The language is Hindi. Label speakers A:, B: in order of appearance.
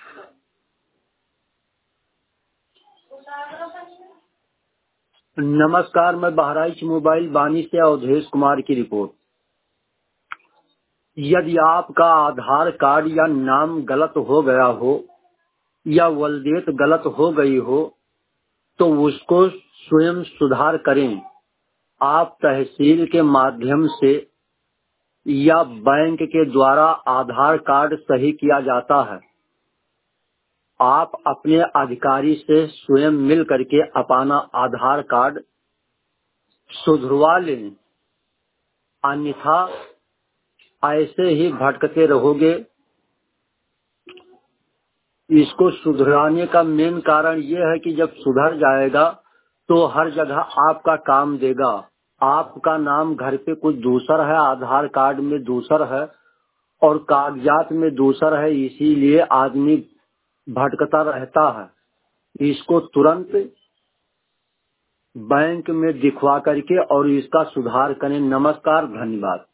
A: नमस्कार, मैं बहराइच मोबाइल बानी से अवधेश कुमार की रिपोर्ट। यदि आपका आधार कार्ड या नाम गलत हो गया हो या वल्दियत गलत हो गई हो तो उसको स्वयं सुधार करें। आप तहसील के माध्यम से या बैंक के द्वारा आधार कार्ड सही किया जाता है। आप अपने अधिकारी से स्वयं मिल करके अपना आधार कार्ड सुधरवा लें, अन्यथा ऐसे ही भटकते रहोगे। इसको सुधराने का मेन कारण ये है कि जब सुधर जाएगा तो हर जगह आपका काम देगा। आपका नाम घर पे कुछ दूसरा है, आधार कार्ड में दूसरा है और कागजात में दूसरा है, इसीलिए आदमी भटकता रहता है। इसको तुरंत बैंक में दिखवा करके और इसका सुधार करें। नमस्कार, धन्यवाद।